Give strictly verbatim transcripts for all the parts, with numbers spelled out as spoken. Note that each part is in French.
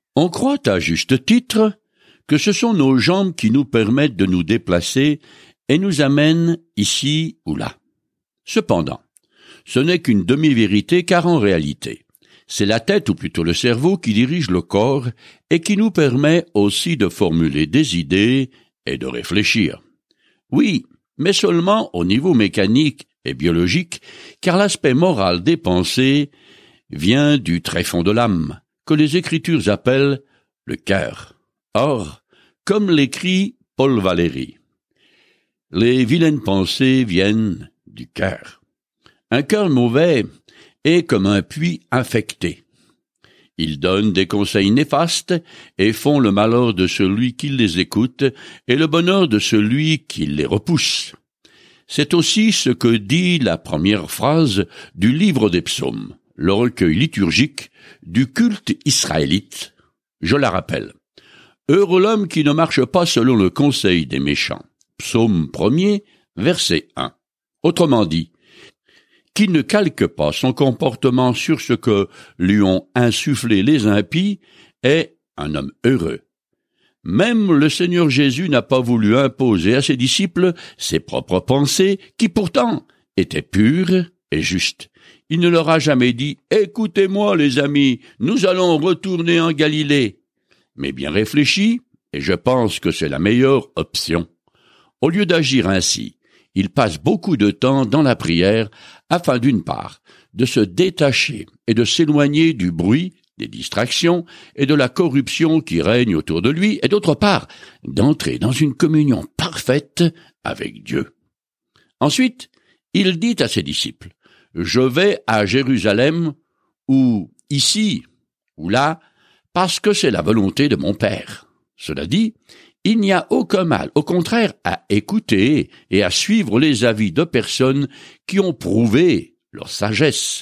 On croit à juste titre que ce sont nos jambes qui nous permettent de nous déplacer et nous amènent ici ou là. Cependant, ce n'est qu'une demi-vérité car en réalité, c'est la tête ou plutôt le cerveau qui dirige le corps et qui nous permet aussi de formuler des idées et de réfléchir. Oui, mais seulement au niveau mécanique et biologique, car l'aspect moral des pensées vient du tréfonds de l'âme, que les Écritures appellent le cœur. Or, comme l'écrit Paul Valéry, les vilaines pensées viennent du cœur. Un cœur mauvais est comme un puits infecté. Ils donnent des conseils néfastes et font le malheur de celui qui les écoute et le bonheur de celui qui les repousse. C'est aussi ce que dit la première phrase du livre des psaumes, le recueil liturgique du culte israélite. Je la rappelle. Heureux l'homme qui ne marche pas selon le conseil des méchants. Psaume premier, verset un. Autrement dit, qui ne calque pas son comportement sur ce que lui ont insufflé les impies est un homme heureux. Même le Seigneur Jésus n'a pas voulu imposer à ses disciples ses propres pensées, qui pourtant étaient pures et justes. Il ne leur a jamais dit « Écoutez-moi, les amis, nous allons retourner en Galilée », mais bien réfléchi, et je pense que c'est la meilleure option. Au lieu d'agir ainsi, il passe beaucoup de temps dans la prière afin d'une part de se détacher et de s'éloigner du bruit, des distractions et de la corruption qui règne autour de lui, et d'autre part d'entrer dans une communion parfaite avec Dieu. Ensuite, il dit à ses disciples, « Je vais à Jérusalem, ou ici, ou là, parce que c'est la volonté de mon Père. » Cela dit, il n'y a aucun mal, au contraire, à écouter et à suivre les avis de personnes qui ont prouvé leur sagesse.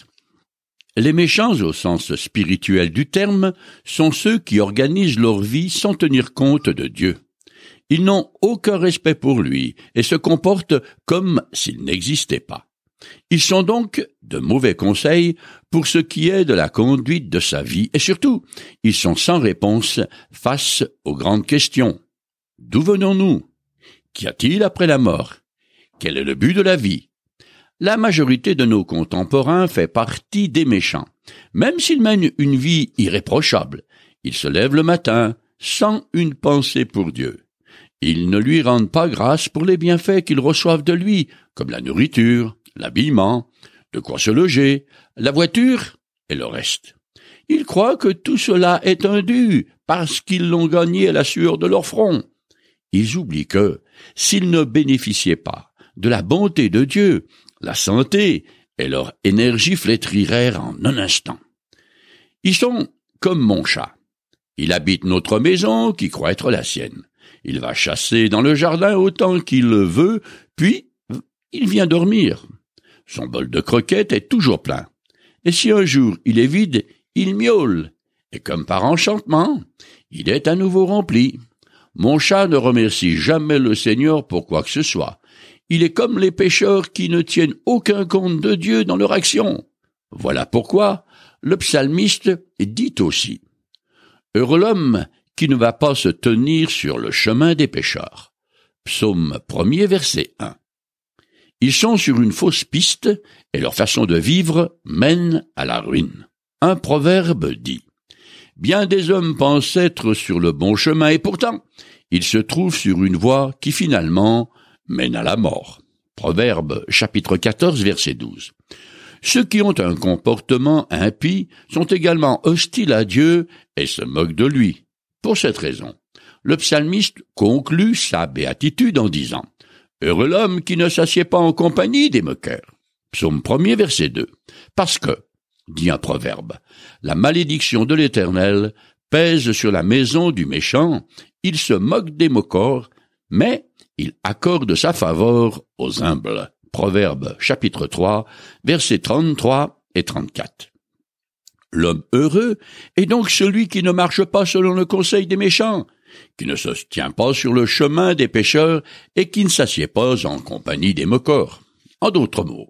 Les méchants, au sens spirituel du terme, sont ceux qui organisent leur vie sans tenir compte de Dieu. Ils n'ont aucun respect pour lui et se comportent comme s'il n'existait pas. Ils sont donc de mauvais conseils pour ce qui est de la conduite de sa vie et surtout, ils sont sans réponse face aux grandes questions. D'où venons-nous? Qu'y a-t-il après la mort? Quel est le but de la vie? La majorité de nos contemporains fait partie des méchants. Même s'ils mènent une vie irréprochable, ils se lèvent le matin sans une pensée pour Dieu. Ils ne lui rendent pas grâce pour les bienfaits qu'ils reçoivent de lui, comme la nourriture, l'habillement, de quoi se loger, la voiture et le reste. Ils croient que tout cela est un dû parce qu'ils l'ont gagné à la sueur de leur front. Ils oublient que, s'ils ne bénéficiaient pas de la bonté de Dieu, la santé et leur énergie flétriraient en un instant. Ils sont comme mon chat. Il habite notre maison qui croit être la sienne. Il va chasser dans le jardin autant qu'il le veut, puis il vient dormir. Son bol de croquettes est toujours plein. Et si un jour il est vide, il miaule. Et comme par enchantement, il est à nouveau rempli. Mon chat ne remercie jamais le Seigneur pour quoi que ce soit. Il est comme les pécheurs qui ne tiennent aucun compte de Dieu dans leur action. Voilà pourquoi le psalmiste dit aussi « Heureux l'homme qui ne va pas se tenir sur le chemin des pécheurs. » Psaume premier, verset un. Ils sont sur une fausse piste et leur façon de vivre mène à la ruine. Un proverbe dit « Bien des hommes pensent être sur le bon chemin et pourtant, ils se trouvent sur une voie qui finalement mène à la mort. » Proverbe chapitre quatorze, verset douze. Ceux qui ont un comportement impie sont également hostiles à Dieu et se moquent de lui. Pour cette raison, le psalmiste conclut sa béatitude en disant « Heureux l'homme qui ne s'assied pas en compagnie des moqueurs. » Psaume premier, verset deux. Parce que, dit un proverbe, la malédiction de l'Éternel pèse sur la maison du méchant, il se moque des moqueurs, mais il accorde sa faveur aux humbles. Proverbe chapitre trois, versets trente-trois et trente-quatre. L'homme heureux est donc celui qui ne marche pas selon le conseil des méchants, qui ne se tient pas sur le chemin des pécheurs et qui ne s'assied pas en compagnie des moqueurs. En d'autres mots.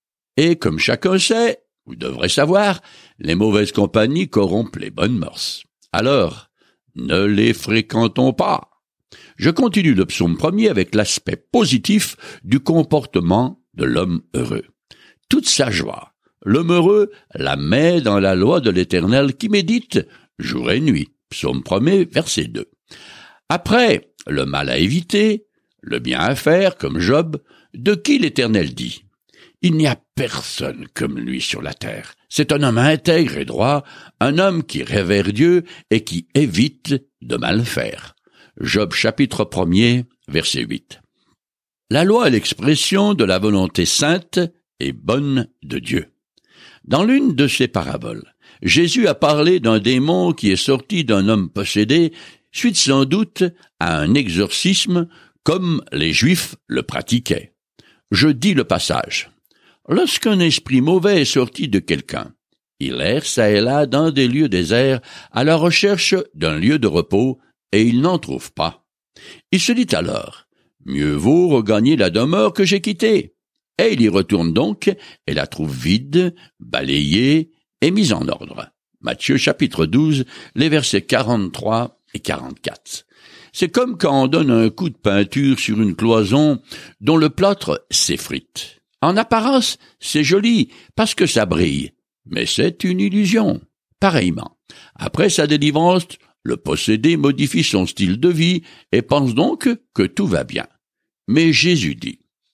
Et comme chacun sait, ou devrait savoir, les mauvaises compagnies corrompent les bonnes mœurs. Alors, ne les fréquentons pas. Je continue le psaume premier avec l'aspect positif du comportement de l'homme heureux. Toute sa joie, l'homme heureux la met dans la loi de l'Éternel qui médite jour et nuit. Psaume premier, verset deux. Après, le mal à éviter, le bien à faire, comme Job, de qui l'Éternel dit « Il n'y a personne comme lui sur la terre. C'est un homme intègre et droit, un homme qui révère Dieu et qui évite de mal faire. » Job chapitre premier, verset huit. La loi est l'expression de la volonté sainte et bonne de Dieu. Dans l'une de ses paraboles, Jésus a parlé d'un démon qui est sorti d'un homme possédé, suite sans doute à un exorcisme comme les Juifs le pratiquaient. Je dis le passage. Lorsqu'un esprit mauvais est sorti de quelqu'un, il erre çà et là dans des lieux déserts à la recherche d'un lieu de repos, et il n'en trouve pas. Il se dit alors, mieux vaut regagner la demeure que j'ai quittée. Et il y retourne donc, et la trouve vide, balayée et mise en ordre. Matthieu chapitre douze, les versets quarante-trois et quarante-quatre. C'est comme quand on donne un coup de peinture sur une cloison dont le plâtre s'effrite. En apparence, c'est joli parce que ça brille, mais c'est une illusion. Pareillement, après sa délivrance, le possédé modifie son style de vie et pense donc que tout va bien. Mais Jésus dit,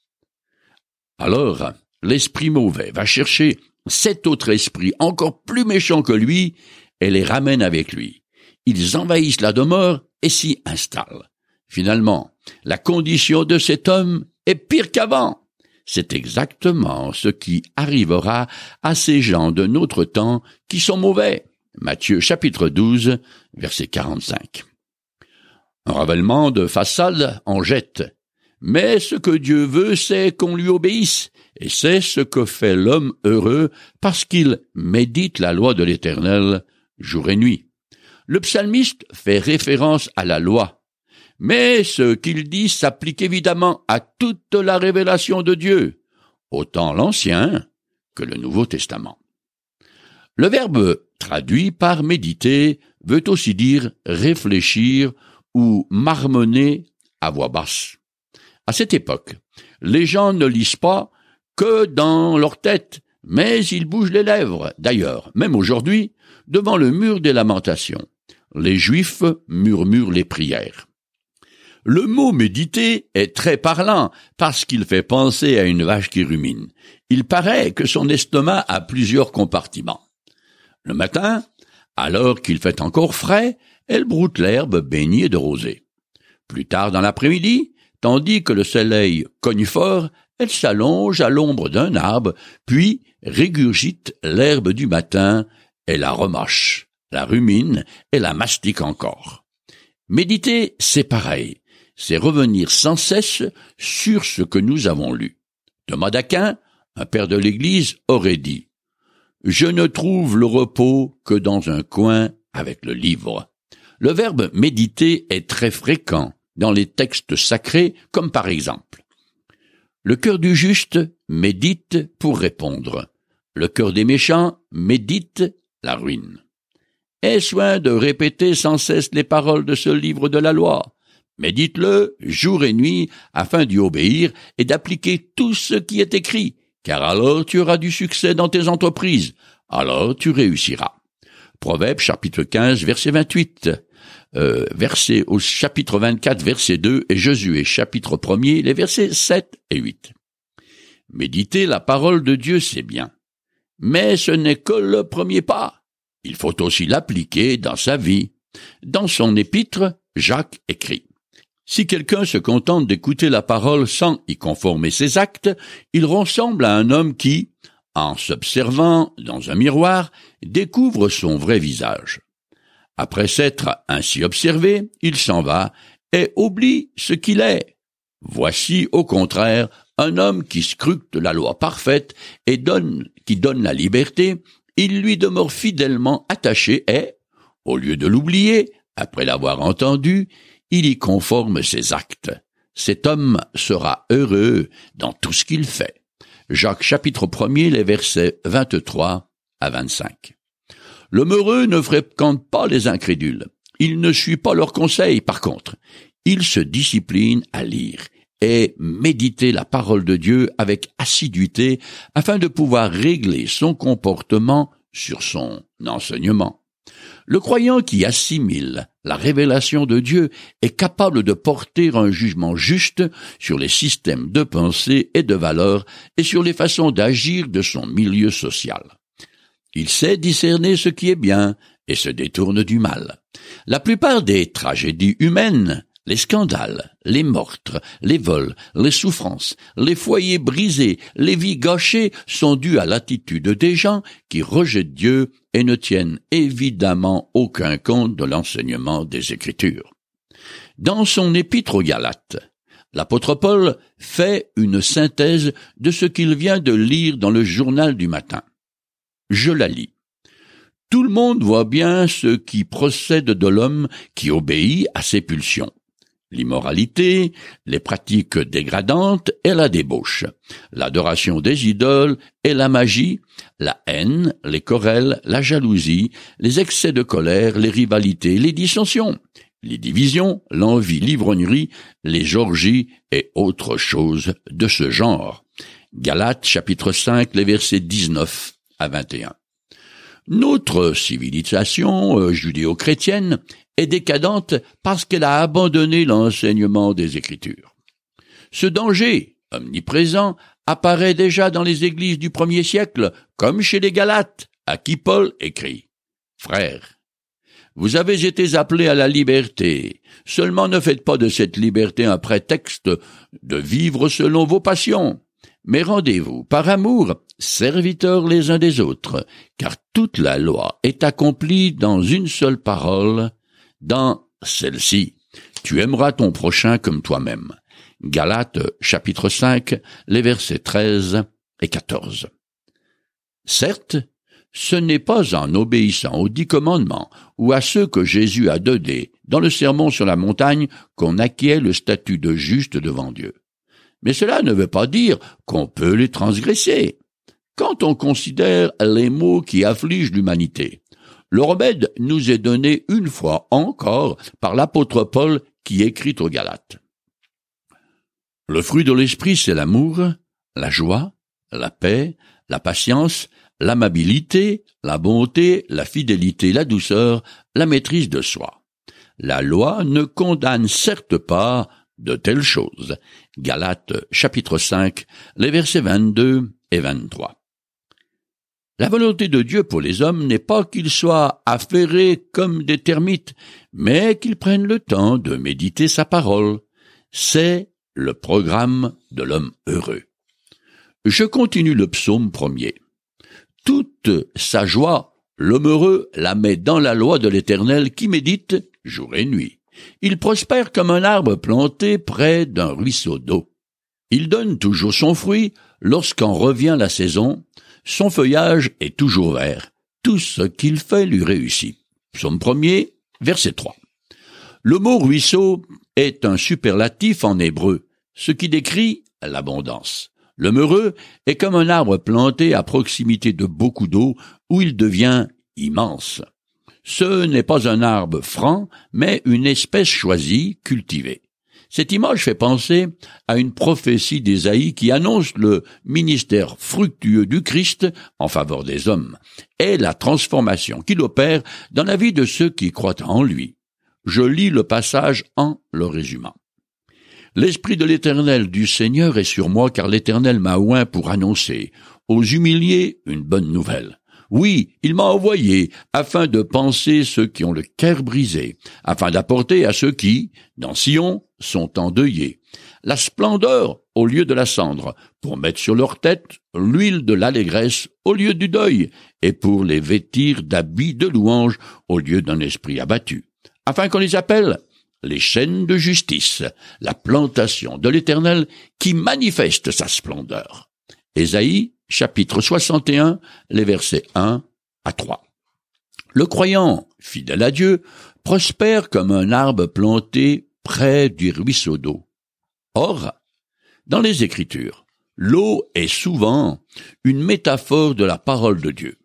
alors l'esprit mauvais va chercher sept autres esprits encore plus méchants que lui et les ramène avec lui. Ils envahissent la demeure et s'y installent. Finalement, la condition de cet homme est pire qu'avant. C'est exactement ce qui arrivera à ces gens de notre temps qui sont mauvais. Matthieu chapitre douze, verset quarante-cinq. Un ravalement de façade en jette. Mais ce que Dieu veut, c'est qu'on lui obéisse. Et c'est ce que fait l'homme heureux parce qu'il médite la loi de l'Éternel jour et nuit. Le psalmiste fait référence à la loi. Mais ce qu'il dit s'applique évidemment à toute la révélation de Dieu, autant l'Ancien que le Nouveau Testament. Le verbe traduit par méditer veut aussi dire réfléchir ou marmonner à voix basse. À cette époque, les gens ne lisent pas que dans leur tête, mais ils bougent les lèvres. D'ailleurs, même aujourd'hui, devant le mur des lamentations, les Juifs murmurent les prières. Le mot méditer est très parlant parce qu'il fait penser à une vache qui rumine. Il paraît que son estomac a plusieurs compartiments. Le matin, alors qu'il fait encore frais, elle broute l'herbe baignée de rosée. Plus tard dans l'après-midi, tandis que le soleil cogne fort, elle s'allonge à l'ombre d'un arbre, puis régurgite l'herbe du matin et la remâche, la rumine et la mastique encore. Méditer, c'est pareil. C'est revenir sans cesse sur ce que nous avons lu. Thomas d'Aquin, un père de l'Église, aurait dit « Je ne trouve le repos que dans un coin avec le livre ». Le verbe « méditer » est très fréquent dans les textes sacrés, comme par exemple « Le cœur du juste médite pour répondre. Le cœur des méchants médite la ruine. » Aie soin de répéter sans cesse les paroles de ce livre de la loi. Médite-le jour et nuit afin d'y obéir et d'appliquer tout ce qui est écrit, car alors tu auras du succès dans tes entreprises, alors tu réussiras. Proverbe chapitre quinze, verset vingt-huit, euh, verset au chapitre vingt-quatre, verset deux, et Josué chapitre premier, les versets sept et huit. Méditer la parole de Dieu, c'est bien, mais ce n'est que le premier pas. Il faut aussi l'appliquer dans sa vie. Dans son épître, Jacques écrit « Si quelqu'un se contente d'écouter la parole sans y conformer ses actes, il ressemble à un homme qui, en s'observant dans un miroir, découvre son vrai visage. Après s'être ainsi observé, il s'en va et oublie ce qu'il est. Voici, au contraire, un homme qui scrute la loi parfaite et donne, qui donne la liberté, il lui demeure fidèlement attaché et, au lieu de l'oublier, après l'avoir entendu, il y conforme ses actes. Cet homme sera heureux dans tout ce qu'il fait. Jacques chapitre premier, les versets vingt-trois à vingt-cinq. L'homme heureux ne fréquente pas les incrédules. Il ne suit pas leurs conseils, par contre. Il se discipline à lire et méditer la parole de Dieu avec assiduité afin de pouvoir régler son comportement sur son enseignement. Le croyant qui assimile la révélation de Dieu est capable de porter un jugement juste sur les systèmes de pensée et de valeurs et sur les façons d'agir de son milieu social. Il sait discerner ce qui est bien et se détourne du mal. La plupart des tragédies humaines, les scandales, les meurtres, les vols, les souffrances, les foyers brisés, les vies gâchées sont dus à l'attitude des gens qui rejettent Dieu et ne tiennent évidemment aucun compte de l'enseignement des Écritures. Dans son épître aux Galates, l'apôtre Paul fait une synthèse de ce qu'il vient de lire dans le journal du matin. Je la lis. Tout le monde voit bien ce qui procède de l'homme qui obéit à ses pulsions. L'immoralité, les pratiques dégradantes et la débauche, l'adoration des idoles et la magie, la haine, les querelles, la jalousie, les excès de colère, les rivalités, les dissensions, les divisions, l'envie, l'ivrognerie, les orgies et autres choses de ce genre. Galates chapitre cinq, les versets dix-neuf à vingt et un. Notre civilisation euh, judéo-chrétienne est décadente parce qu'elle a abandonné l'enseignement des Écritures. Ce danger, omniprésent, apparaît déjà dans les églises du premier siècle, comme chez les Galates, à qui Paul écrit « Frères, vous avez été appelés à la liberté, seulement ne faites pas de cette liberté un prétexte de vivre selon vos passions. Mais rendez-vous, par amour, serviteurs les uns des autres, car toute la loi est accomplie dans une seule parole, dans celle-ci. Tu aimeras ton prochain comme toi-même. » Galates, chapitre cinq, les versets treize et quatorze. Certes, ce n'est pas en obéissant aux dix commandements ou à ceux que Jésus a donnés dans le sermon sur la montagne qu'on acquiert le statut de juste devant Dieu. Mais cela ne veut pas dire qu'on peut les transgresser. Quand on considère les maux qui affligent l'humanité, le remède nous est donné une fois encore par l'apôtre Paul qui écrit aux Galates. Le fruit de l'esprit, c'est l'amour, la joie, la paix, la patience, l'amabilité, la bonté, la fidélité, la douceur, la maîtrise de soi. La loi ne condamne certes pas de telles choses. Galates, chapitre cinq, les versets vingt-deux et vingt-trois. La volonté de Dieu pour les hommes n'est pas qu'ils soient affairés comme des termites, mais qu'ils prennent le temps de méditer sa parole. C'est le programme de l'homme heureux. Je continue le psaume premier. Toute sa joie, l'homme heureux la met dans la loi de l'Éternel qui médite jour et nuit. Il prospère comme un arbre planté près d'un ruisseau d'eau. Il donne toujours son fruit lorsqu'en revient la saison. Son feuillage est toujours vert. Tout ce qu'il fait lui réussit. Psaume premier, verset trois. Le mot ruisseau est un superlatif en hébreu, ce qui décrit l'abondance. L'homme heureux est comme un arbre planté à proximité de beaucoup d'eau où il devient immense. Ce n'est pas un arbre franc, mais une espèce choisie, cultivée. Cette image fait penser à une prophétie d'Ésaïe qui annonce le ministère fructueux du Christ en faveur des hommes et la transformation qu'il opère dans la vie de ceux qui croient en lui. Je lis le passage en le résumant. L'Esprit de l'Éternel du Seigneur est sur moi, car l'Éternel m'a oint pour annoncer aux humiliés une bonne nouvelle. Oui, il m'a envoyé afin de panser ceux qui ont le cœur brisé, afin d'apporter à ceux qui, dans Sion, sont endeuillés, la splendeur au lieu de la cendre, pour mettre sur leur tête l'huile de l'allégresse au lieu du deuil, et pour les vêtir d'habits de louange au lieu d'un esprit abattu, afin qu'on les appelle les chaînes de justice, la plantation de l'Éternel qui manifeste sa splendeur. Ésaïe, chapitre soixante et un, les versets un à trois. Le croyant, fidèle à Dieu, prospère comme un arbre planté près du ruisseau d'eau. Or, dans les Écritures, l'eau est souvent une métaphore de la parole de Dieu.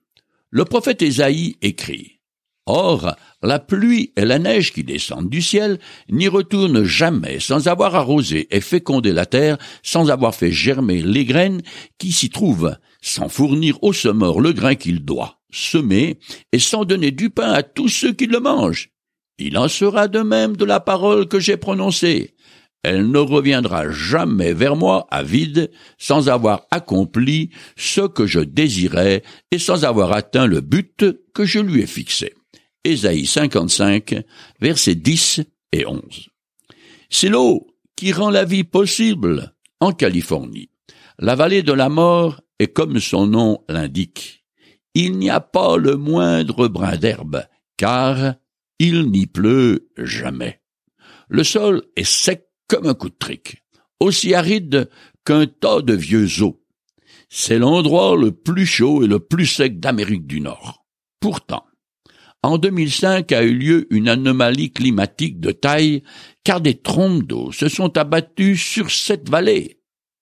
Le prophète Ésaïe écrit « Or, la pluie et la neige qui descendent du ciel n'y retournent jamais sans avoir arrosé et fécondé la terre, sans avoir fait germer les graines qui s'y trouvent, sans fournir au semeur le grain qu'il doit semer et sans donner du pain à tous ceux qui le mangent. Il en sera de même de la parole que j'ai prononcée. Elle ne reviendra jamais vers moi à vide, sans avoir accompli ce que je désirais et sans avoir atteint le but que je lui ai fixé. » Ésaïe cinquante-cinq, versets dix et onze. C'est l'eau qui rend la vie possible en Californie. La vallée de la mort est comme son nom l'indique. Il n'y a pas le moindre brin d'herbe, car il n'y pleut jamais. Le sol est sec comme un coup de trique, aussi aride qu'un tas de vieux os. C'est l'endroit le plus chaud et le plus sec d'Amérique du Nord. Pourtant, en deux mille cinq a eu lieu une anomalie climatique de taille, car des trompes d'eau se sont abattues sur cette vallée.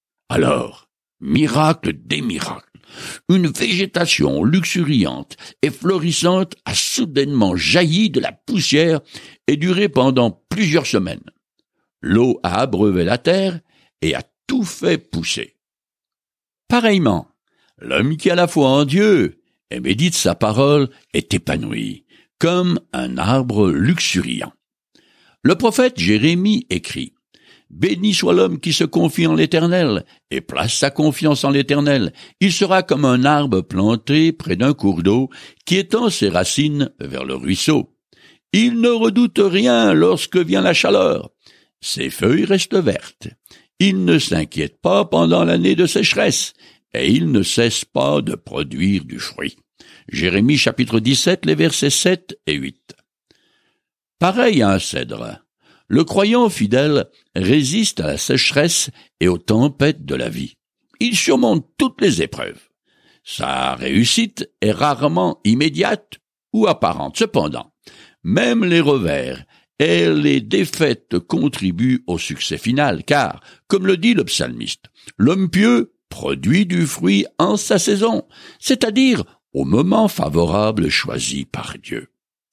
Alors, miracle des miracles, une végétation luxuriante et florissante a soudainement jailli de la poussière et duré pendant plusieurs semaines. L'eau a abreuvé la terre et a tout fait pousser. Pareillement, l'homme qui a la foi en Dieu et médite sa parole est épanoui, comme un arbre luxuriant. Le prophète Jérémie écrit « Béni soit l'homme qui se confie en l'Éternel et place sa confiance en l'Éternel. Il sera comme un arbre planté près d'un cours d'eau qui étend ses racines vers le ruisseau. Il ne redoute rien lorsque vient la chaleur. Ses feuilles restent vertes. Il ne s'inquiète pas pendant l'année de sécheresse et il ne cesse pas de produire du fruit. » Jérémie chapitre dix-sept, les versets sept et huit. Pareil à un cèdre, le croyant fidèle résiste à la sécheresse et aux tempêtes de la vie. Il surmonte toutes les épreuves. Sa réussite est rarement immédiate ou apparente. Cependant, même les revers et les défaites contribuent au succès final, car, comme le dit le psalmiste, l'homme pieux produit du fruit en sa saison, c'est-à-dire au moment favorable choisi par Dieu.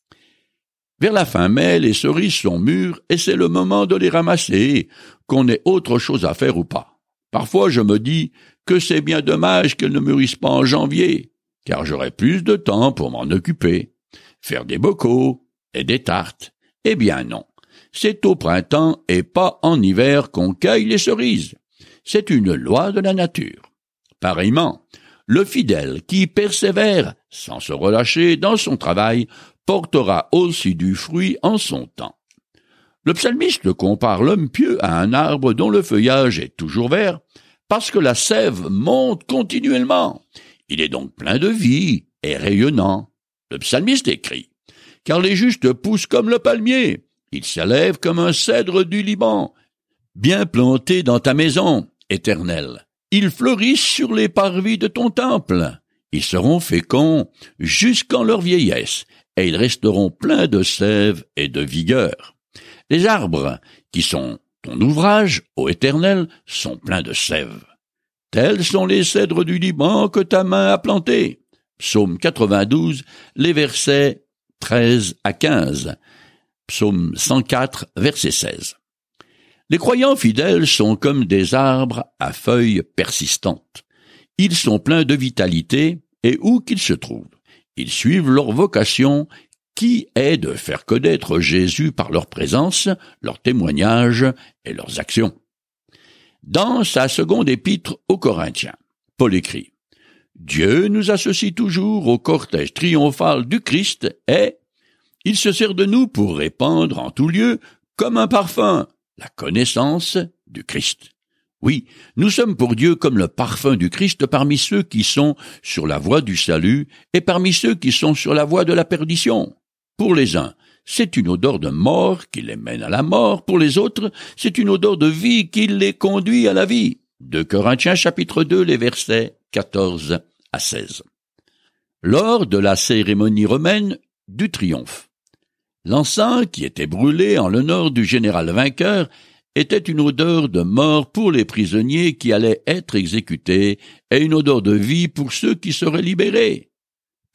Vers la fin mai, les cerises sont mûres et c'est le moment de les ramasser, qu'on ait autre chose à faire ou pas. Parfois je me dis que c'est bien dommage qu'elles ne mûrissent pas en janvier, car j'aurai plus de temps pour m'en occuper, faire des bocaux et des tartes. Eh bien non, c'est au printemps et pas en hiver qu'on cueille les cerises. C'est une loi de la nature. Pareillement, le fidèle qui persévère sans se relâcher dans son travail portera aussi du fruit en son temps. Le psalmiste compare l'homme pieux à un arbre dont le feuillage est toujours vert, parce que la sève monte continuellement. Il est donc plein de vie et rayonnant. Le psalmiste écrit « Car les justes poussent comme le palmier, ils s'élèvent comme un cèdre du Liban, bien plantés dans ta maison, Éternel. Ils fleurissent sur les parvis de ton temple. Ils seront féconds jusqu'en leur vieillesse, et ils resteront pleins de sève et de vigueur. Les arbres, qui sont ton ouvrage, ô Éternel, sont pleins de sève. Tels sont les cèdres du Liban que ta main a plantés. » Psaume quatre-vingt-douze, les versets treize à quinze. Psaume cent quatre, verset seize. Les croyants fidèles sont comme des arbres à feuilles persistantes. Ils sont pleins de vitalité, et où qu'ils se trouvent, ils suivent leur vocation, qui est de faire connaître Jésus par leur présence, leur témoignage et leurs actions. Dans sa seconde épître aux Corinthiens, Paul écrit « Dieu nous associe toujours au cortège triomphal du Christ et il se sert de nous pour répandre en tout lieu, comme un parfum, la connaissance du Christ. » Oui, nous sommes pour Dieu comme le parfum du Christ parmi ceux qui sont sur la voie du salut et parmi ceux qui sont sur la voie de la perdition. Pour les uns, c'est une odeur de mort qui les mène à la mort. Pour les autres, c'est une odeur de vie qui les conduit à la vie. deux Corinthiens chapitre deux, les versets quatorze à seize. Lors de la cérémonie romaine du triomphe, l'encens qui était brûlé en l'honneur du général vainqueur était une odeur de mort pour les prisonniers qui allaient être exécutés et une odeur de vie pour ceux qui seraient libérés.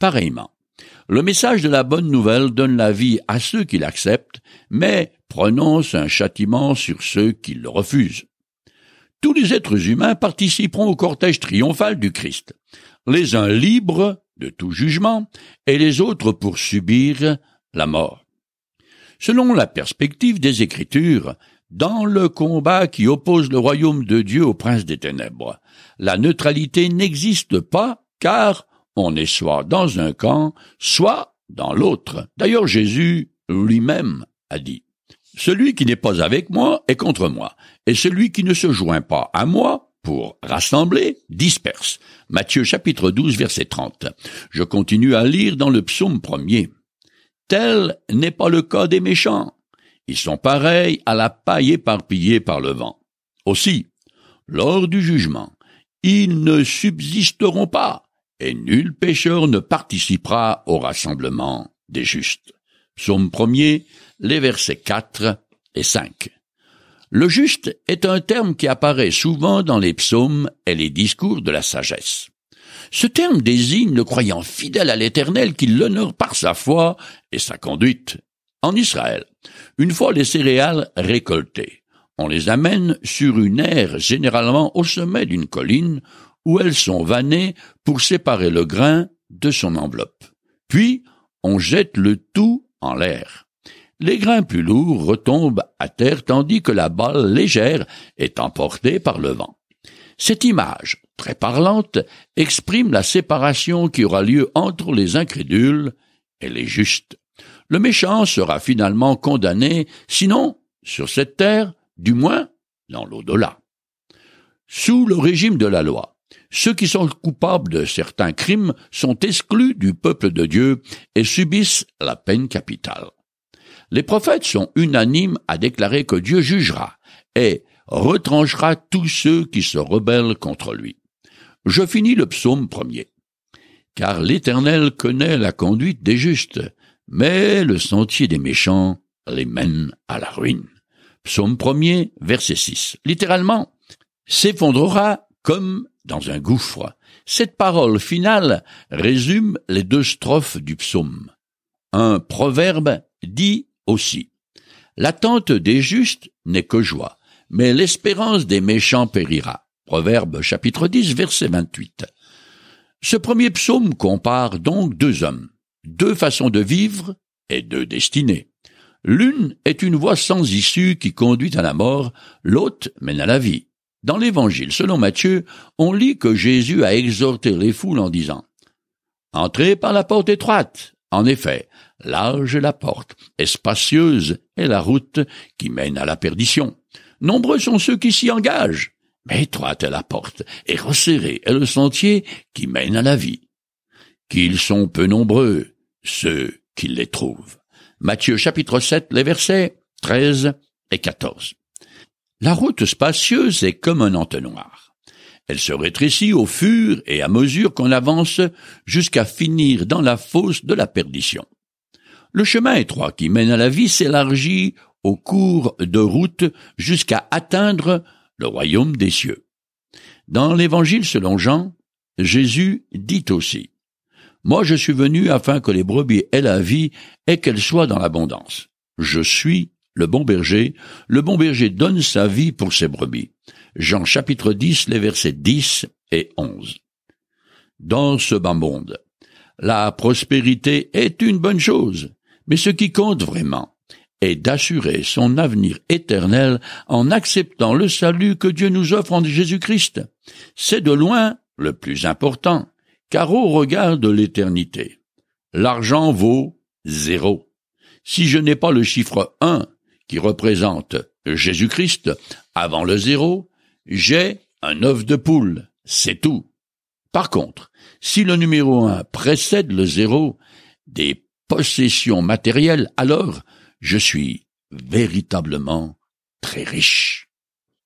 Pareillement, le message de la bonne nouvelle donne la vie à ceux qui l'acceptent, mais prononce un châtiment sur ceux qui le refusent. Tous les êtres humains participeront au cortège triomphal du Christ, les uns libres de tout jugement et les autres pour subir la mort. Selon la perspective des Écritures, dans le combat qui oppose le royaume de Dieu au prince des ténèbres, la neutralité n'existe pas car on est soit dans un camp, soit dans l'autre. D'ailleurs, Jésus lui-même a dit « Celui qui n'est pas avec moi est contre moi, et celui qui ne se joint pas à moi pour rassembler disperse. » Matthieu chapitre douze, verset trente. Je continue à lire dans le psaume premier. « Tel n'est pas le cas des méchants. Ils sont pareils à la paille éparpillée par le vent. Aussi, lors du jugement, ils ne subsisteront pas, et nul pécheur ne participera au rassemblement des justes. » Psaume premier, les versets quatre et cinq. Le juste est un terme qui apparaît souvent dans les psaumes et les discours de la sagesse. Ce terme désigne le croyant fidèle à l'Éternel qui l'honore par sa foi et sa conduite. En Israël, une fois les céréales récoltées, on les amène sur une aire généralement au sommet d'une colline où elles sont vannées pour séparer le grain de son enveloppe. Puis, on jette le tout en l'air. Les grains plus lourds retombent à terre tandis que la balle légère est emportée par le vent. Cette image, très parlante, exprime la séparation qui aura lieu entre les incrédules et les justes. Le méchant sera finalement condamné, sinon sur cette terre, du moins dans l'au-delà. Sous le régime de la loi, ceux qui sont coupables de certains crimes sont exclus du peuple de Dieu et subissent la peine capitale. Les prophètes sont unanimes à déclarer que Dieu jugera et retranchera tous ceux qui se rebellent contre lui. Je finis le psaume premier. Car l'Éternel connaît la conduite des justes, mais le sentier des méchants les mène à la ruine. Psaume premier, verset six. Littéralement, s'effondrera comme dans un gouffre. Cette parole finale résume les deux strophes du psaume. Un proverbe dit aussi « L'attente des justes n'est que joie, mais l'espérance des méchants périra. » Proverbe chapitre dix, verset vingt-huit. Ce premier psaume compare donc deux hommes, deux façons de vivre et deux destinées. L'une est une voie sans issue qui conduit à la mort, l'autre mène à la vie. Dans l'Évangile, selon Matthieu, on lit que Jésus a exhorté les foules en disant « Entrez par la porte étroite. En effet, large est la porte, et spacieuse est la route qui mène à la perdition. Nombreux sont ceux qui s'y engagent, mais étroite est la porte, et resserré est le sentier qui mène à la vie. Qu'ils sont peu nombreux, ceux qui les trouvent. » Matthieu chapitre sept, les versets treize et quatorze. La route spacieuse est comme un entonnoir. Elle se rétrécit au fur et à mesure qu'on avance jusqu'à finir dans la fosse de la perdition. Le chemin étroit qui mène à la vie s'élargit au cours de route jusqu'à atteindre le royaume des cieux. Dans l'Évangile selon Jean, Jésus dit aussi « Moi je suis venu afin que les brebis aient la vie et qu'elles soient dans l'abondance. Je suis le bon berger, le bon berger donne sa vie pour ses brebis. » Jean chapitre dix, les versets dix et onze. Dans ce bas monde, la prospérité est une bonne chose, mais ce qui compte vraiment est d'assurer son avenir éternel en acceptant le salut que Dieu nous offre en Jésus-Christ. C'est de loin le plus important, car au regard de l'éternité, l'argent vaut zéro. Si je n'ai pas le chiffre un qui représente Jésus-Christ avant le zéro, j'ai un œuf de poule, c'est tout. Par contre, si le numéro un précède le zéro, des possessions matérielles, alors je suis véritablement très riche.